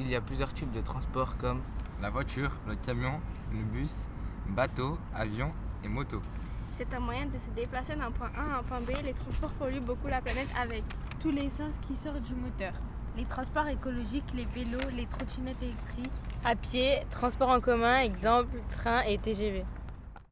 il y a plusieurs types de transports comme la voiture, le camion, le bus, bateau, avion et moto. C'est un moyen de se déplacer d'un point A à un point B. Les transports polluent beaucoup la planète avec tous les sens qui sortent du moteur. Les transports écologiques, les vélos, les trottinettes électriques. À pied, transport en commun, exemple train et TGV.